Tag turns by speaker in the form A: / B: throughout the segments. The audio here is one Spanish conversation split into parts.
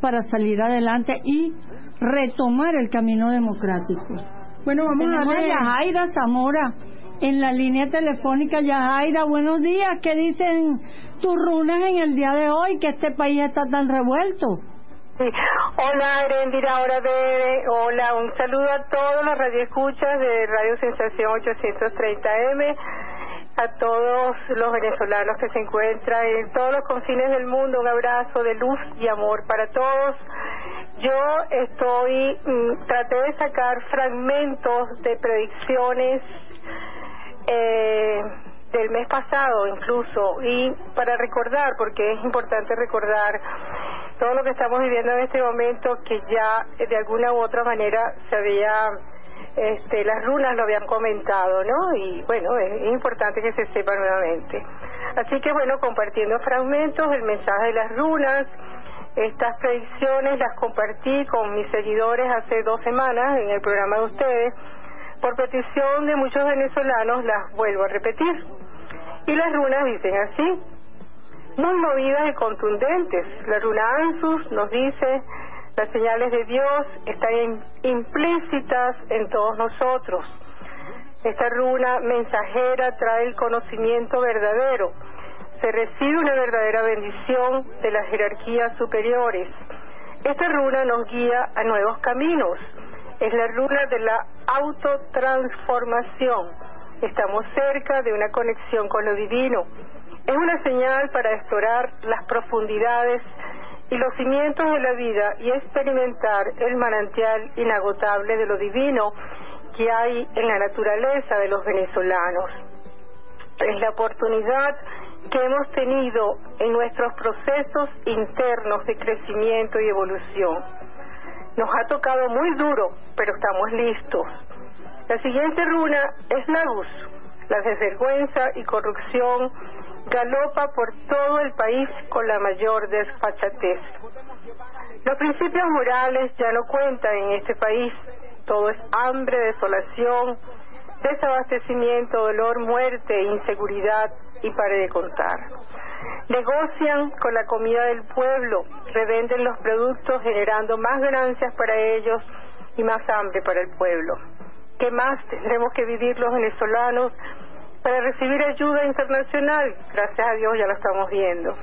A: para salir adelante y retomar el camino democrático. Bueno, vamos a darle a Yajaira Zamora en la línea telefónica. Yajaira, buenos días. ¿Qué dicen tus runas en el día de hoy, que este país está tan revuelto?
B: Sí. Hola, Erendira, hola, un saludo a todos los radioescuchas de Radio Sensación 830M, a todos los venezolanos que se encuentran en todos los confines del mundo, un abrazo de luz y amor para todos. Yo traté de sacar fragmentos de predicciones del mes pasado incluso, y para recordar, porque es importante recordar todo lo que estamos viviendo en este momento, que ya de alguna u otra manera se había, las runas lo habían comentado, ¿no? Y bueno, es importante que se sepa nuevamente. Así que bueno, compartiendo fragmentos del mensaje de las runas. Estas predicciones las compartí con mis seguidores hace 2 semanas en el programa de ustedes. Por petición de muchos venezolanos las vuelvo a repetir. Y las runas dicen así, muy movidas y contundentes. La runa Ansus nos dice, las señales de Dios están implícitas en todos nosotros. Esta runa mensajera trae el conocimiento verdadero. Se recibe una verdadera bendición de las jerarquías superiores. Esta runa nos guía a nuevos caminos. Es la runa de la autotransformación. Estamos cerca de una conexión con lo divino. Es una señal para explorar las profundidades y los cimientos de la vida y experimentar el manantial inagotable de lo divino que hay en la naturaleza de los venezolanos. Es la oportunidad que hemos tenido en nuestros procesos internos de crecimiento y evolución. Nos ha tocado muy duro, pero estamos listos. La siguiente runa es Nagus. La desvergüenza y corrupción galopa por todo el país con la mayor desfachatez. Los principios morales ya no cuentan en este país. Todo es hambre, desolación, desabastecimiento, dolor, muerte, inseguridad y pare de contar. Negocian con la comida del pueblo, revenden los productos generando más ganancias para ellos y más hambre para el pueblo. ¿Qué más tendremos que vivir los venezolanos para recibir ayuda internacional? Gracias a Dios ya lo estamos viendo.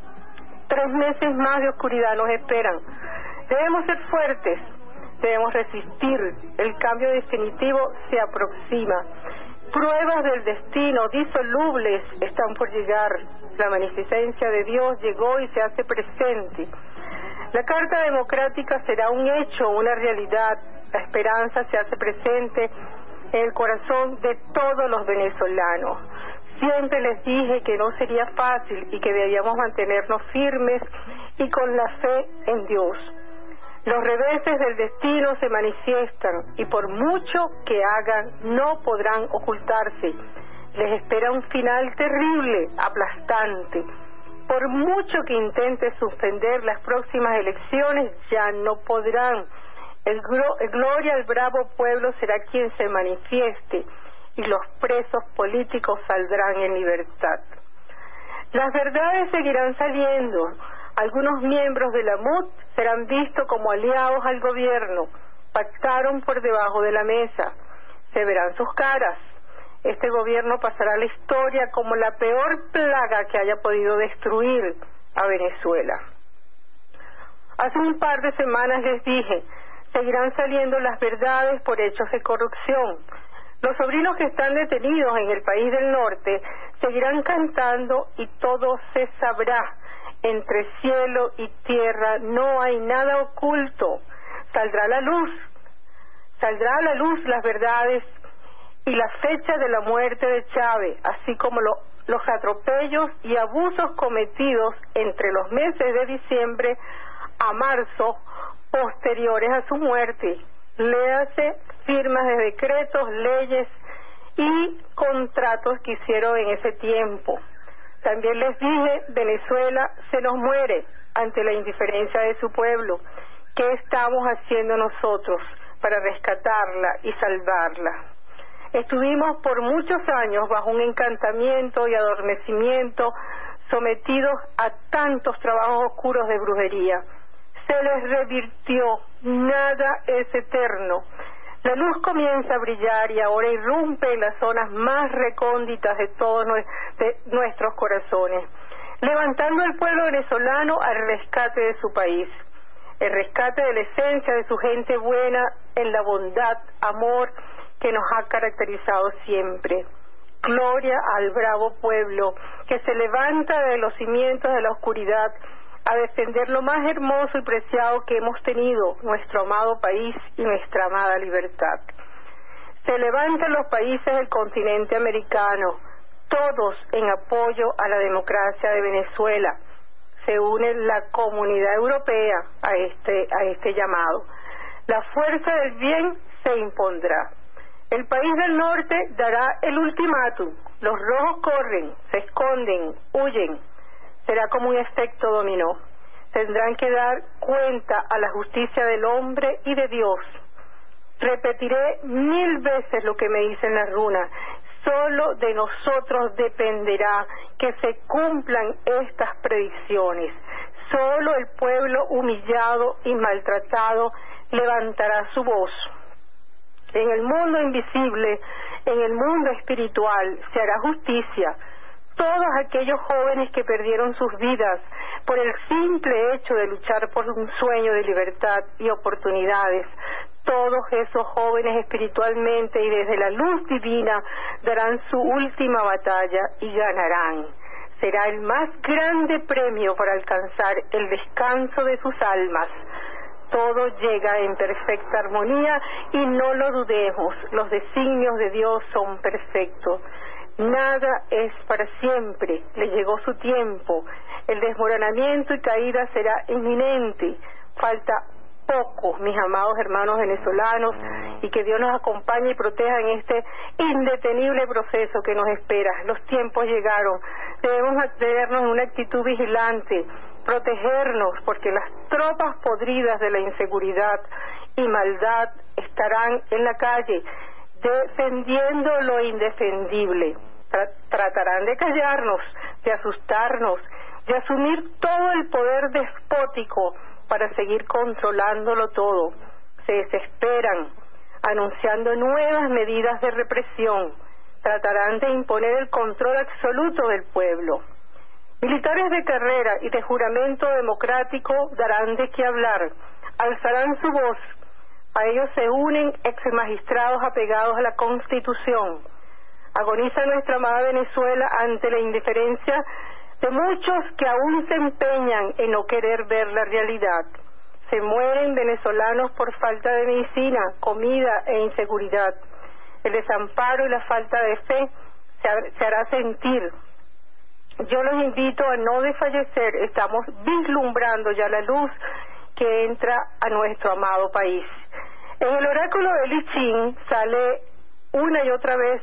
B: 3 meses más de oscuridad nos esperan. Debemos ser fuertes, debemos resistir. El cambio definitivo se aproxima. Pruebas del destino disolubles están por llegar. La magnificencia de Dios llegó y se hace presente. La Carta Democrática será un hecho, una realidad. La esperanza se hace presente en el corazón de todos los venezolanos. Siempre les dije que no sería fácil y que debíamos mantenernos firmes y con la fe en Dios. Los reveses del destino se manifiestan y por mucho que hagan no podrán ocultarse. Les espera un final terrible, aplastante. Por mucho que intente suspender las próximas elecciones, ya no podrán. El gloria al bravo pueblo será quien se manifieste y los presos políticos saldrán en libertad. Las verdades seguirán saliendo. Algunos miembros de la MUD serán vistos como aliados al gobierno. Pactaron por debajo de la mesa. Se verán sus caras. Este gobierno pasará a la historia como la peor plaga que haya podido destruir a Venezuela. Hace un par de semanas les dije, seguirán saliendo las verdades por hechos de corrupción. Los sobrinos que están detenidos en el país del norte seguirán cantando y todo se sabrá. Entre cielo y tierra no hay nada oculto. Saldrá a la luz las verdades y la fecha de la muerte de Chávez, así como los atropellos y abusos cometidos entre los meses de diciembre a marzo posteriores a su muerte. Léase firmas de decretos, leyes y contratos que hicieron en ese tiempo. También les dije, Venezuela se nos muere ante la indiferencia de su pueblo. ¿Qué estamos haciendo nosotros para rescatarla y salvarla? Estuvimos por muchos años bajo un encantamiento y adormecimiento, sometidos a tantos trabajos oscuros de brujería. se les revirtió, nada es eterno. La luz comienza a brillar y ahora irrumpe en las zonas más recónditas de todos nuestros corazones, levantando al pueblo venezolano al rescate de su país, el rescate de la esencia de su gente buena en la bondad, amor que nos ha caracterizado siempre. Gloria al bravo pueblo que se levanta de los cimientos de la oscuridad a defender lo más hermoso y preciado que hemos tenido, nuestro amado país y nuestra amada libertad. Se levantan los países del continente americano, todos en apoyo a la democracia de Venezuela. Se une la comunidad europea a este llamado. La fuerza del bien se impondrá. El país del norte dará el ultimátum. Los rojos corren, se esconden, huyen. Será como un efecto dominó. Tendrán que dar cuenta a la justicia del hombre y de Dios. Repetiré 1000 veces lo que me dicen las runas. Solo de nosotros dependerá que se cumplan estas predicciones. Solo el pueblo humillado y maltratado levantará su voz. En el mundo invisible, en el mundo espiritual, se hará justicia. Todos aquellos jóvenes que perdieron sus vidas por el simple hecho de luchar por un sueño de libertad y oportunidades, todos esos jóvenes espiritualmente y desde la luz divina darán su última batalla y ganarán. Será el más grande premio para alcanzar el descanso de sus almas. Todo llega en perfecta armonía y no lo dudemos, los designios de Dios son perfectos. Nada es para siempre, le llegó su tiempo, el desmoronamiento y caída será inminente, falta poco, mis amados hermanos venezolanos, y que Dios nos acompañe y proteja en este indetenible proceso que nos espera. Los tiempos llegaron, debemos mantenernos en una actitud vigilante, protegernos, porque las tropas podridas de la inseguridad y maldad estarán en la calle, defendiendo lo indefendible. Tratarán de callarnos, de asustarnos, de asumir todo el poder despótico para seguir controlándolo todo. Se desesperan, anunciando nuevas medidas de represión. Tratarán de imponer el control absoluto del pueblo. Militares de carrera y de juramento democrático darán de qué hablar, alzarán su voz. A ellos se unen exmagistrados apegados a la Constitución. Agoniza nuestra amada Venezuela ante la indiferencia de muchos que aún se empeñan en no querer ver la realidad. Se mueren venezolanos por falta de medicina, comida e inseguridad. El desamparo y la falta de fe se hará sentir. Yo los invito a no desfallecer, estamos vislumbrando ya la luz que entra a nuestro amado país. En el oráculo de Lichín sale una y otra vez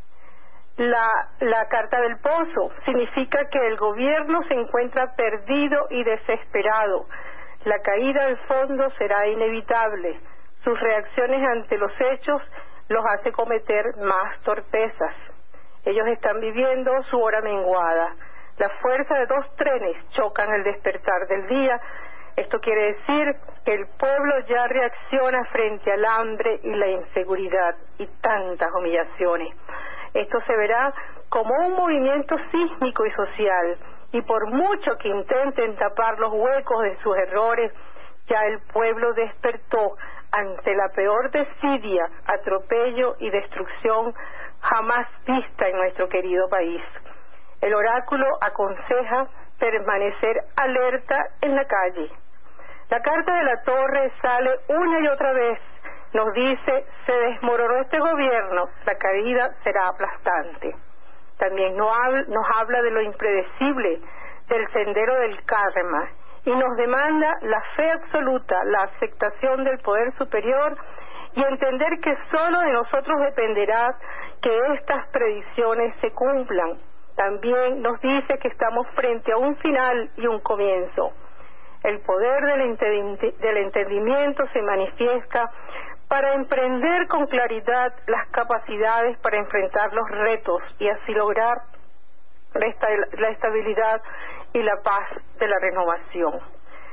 B: la carta del pozo. Significa que el gobierno se encuentra perdido y desesperado. La caída del fondo será inevitable. Sus reacciones ante los hechos los hace cometer más torpezas. Ellos están viviendo su hora menguada. La fuerza de 2 trenes chocan al despertar del día. Esto quiere decir que el pueblo ya reacciona frente al hambre y la inseguridad y tantas humillaciones. Esto se verá como un movimiento sísmico y social, y por mucho que intenten tapar los huecos de sus errores, ya el pueblo despertó ante la peor desidia, atropello y destrucción jamás vista en nuestro querido país. El oráculo aconseja permanecer alerta en la calle. La carta de la torre sale una y otra vez. Nos dice, se desmoronó este gobierno, la caída será aplastante. También nos habla de lo impredecible, del sendero del karma, y nos demanda la fe absoluta, la aceptación del poder superior y entender que solo de nosotros dependerá que estas predicciones se cumplan. También nos dice que estamos frente a un final y un comienzo. El poder del entendimiento se manifiesta para emprender con claridad las capacidades para enfrentar los retos y así lograr la estabilidad y la paz de la renovación.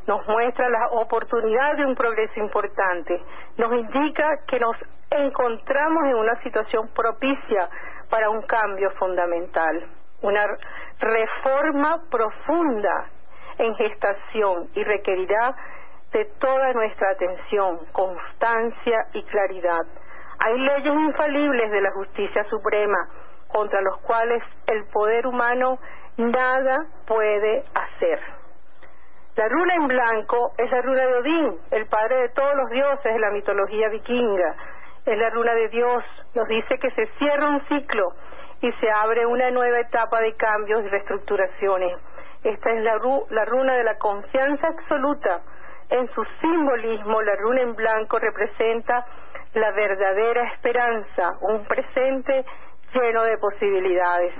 B: nos muestra la oportunidad de un progreso importante, nos indica que nos encontramos en una situación propicia para un cambio fundamental, una reforma profunda en gestación y requerirá de toda nuestra atención, constancia y claridad. Hay leyes infalibles de la justicia suprema contra los cuales el poder humano nada puede hacer. La runa en blanco es la runa de Odín, el padre de todos los dioses de la mitología vikinga. Es la runa de Dios, nos dice que se cierra un ciclo y se abre una nueva etapa de cambios y reestructuraciones. Esta es la runa de la confianza absoluta. En su simbolismo, la runa en blanco representa la verdadera esperanza, un presente lleno de posibilidades.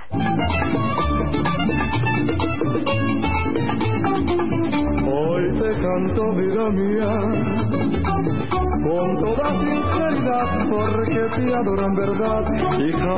C: Hoy te canto, vida mía, con toda sinceridad, porque te adoro en verdad, hija.